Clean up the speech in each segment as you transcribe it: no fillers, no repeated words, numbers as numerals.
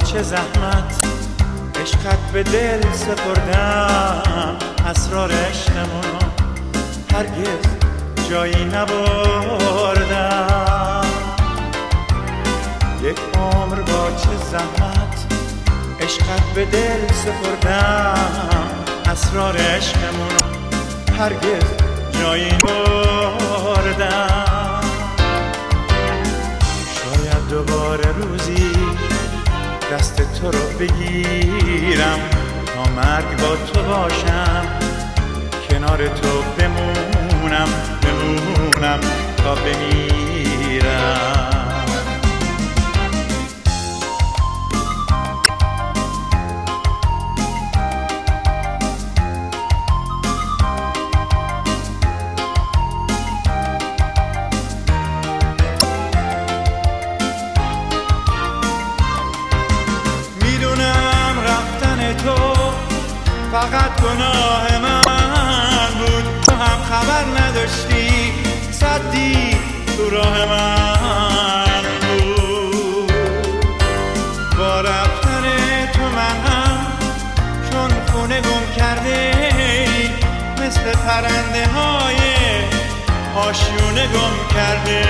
چه زحمت عشقت به دل سپردم، اسرار عشقمونو هرگز جایی نبردم. یک عمر با چه زحمت عشقت به دل سپردم، اسرار عشقمونو هرگز جایی نبردم. شاید دوباره روزی دست تو رو بگیرم، تا مرگ با تو باشم، کنار تو بمونم تا بمیرم. فقط گناه من بود، تو هم خبر نداشتی، صدی تو راه من بود. با رفتن تو من هم چون خونه گم کرده، مثل پرنده های آشیونه گم کرده.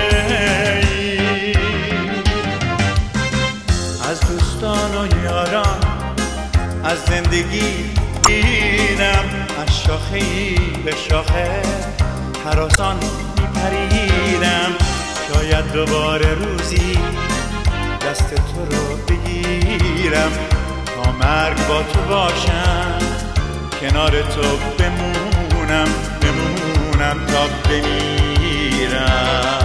از دوستان و یاران از زندگی دیدم، از شاخه‌ای به شاخه هراسان میپریدم. شاید دوباره روزی دست تو رو بگیرم، تا مرگ با تو باشم، کنار تو بمونم تا بمیرم.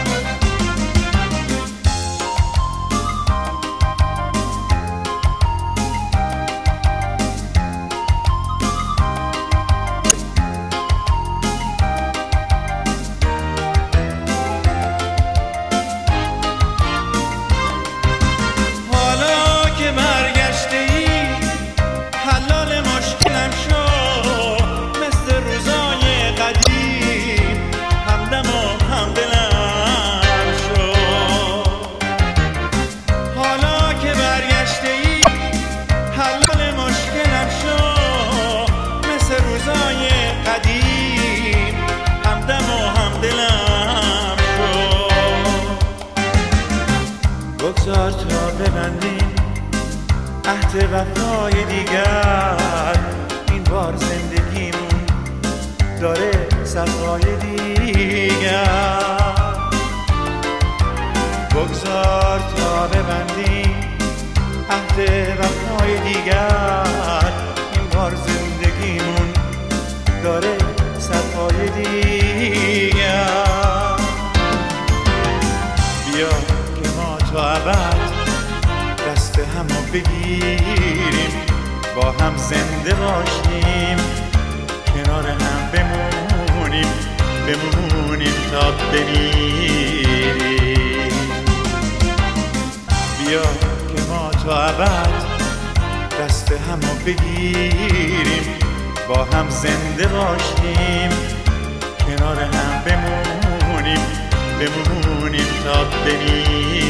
بگذار تا ببندیم عهد وفای دیگر، این بار زندگیمون داره صفای دیگر. بگذار تا ببندیم عهد وفای دیگر، این بار زندگیمون داره صفای دیگر. بیا تا ابد دست همو بگیریم، با هم زنده باشیم، کنار هم بمونیم تا بمیریم. بیا که ما تا ابد دست همو بگیریم، با هم زنده باشیم، کنار هم بمونیم تا بمیریم.